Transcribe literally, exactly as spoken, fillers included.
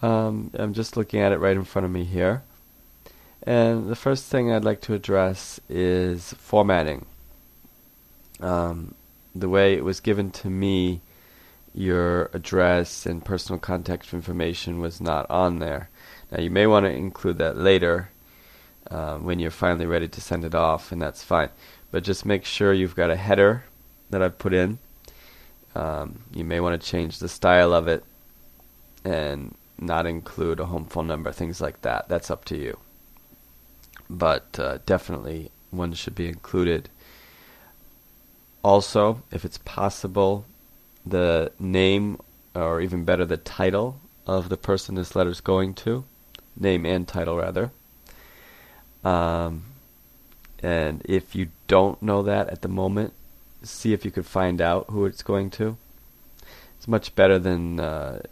Um, I'm just looking at it right in front of me here. And the first thing I'd like to address is formatting. Um, the way it was given to me, your address and personal contact information was not on there. Now you may want to include that later uh, when you're finally ready to send it off, and that's fine. But just make sure you've got a header that I've put in. Um, you may want to change the style of it and not include a home phone number, things like that. That's up to you. But uh, definitely one should be included. Also, if it's possible, the name, or even better, the title of the person this letter is going to. Name and title, rather. Um, and if you don't know that at the moment, see if you could find out who it's going to. It's much better than uh,